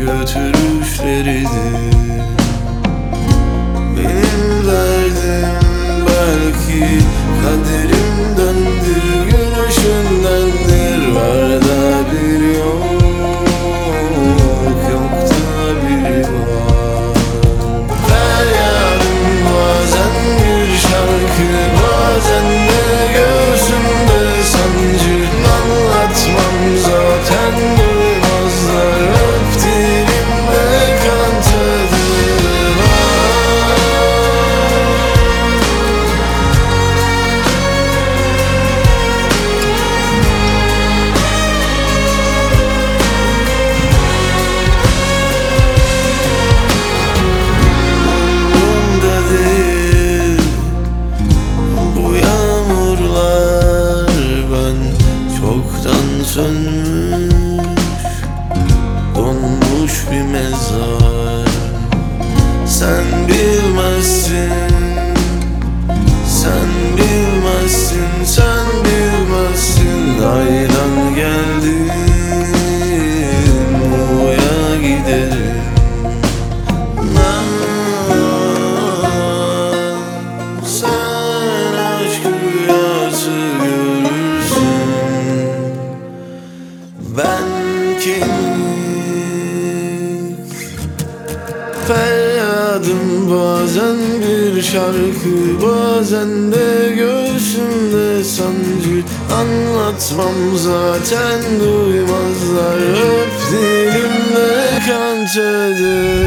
götürüşleridir. Benim derdim belki kaderimdendir, gülüşündendir. Var da bir yok, yok da bir var. Feryadım bazen bir şarkı, bazen de göğsümde sancı. Anlatmam zaten duymazlar, öp dilimde kan tadı var. Umurumda değil bu yağmurlar, ben çoktan sönmüş, donmuş bir mezar. Sen bilmezsin, sen bilmezsin, sen bilmezsin. Aydan geldim, Muğla'ya giderim. Sen aşk rüyası görürsün, ben kemik. Feryadım bazen bir şarkı, bazen de göğsümde sancı. Anlatmam zaten duymazlar, öp dilimde kan tadı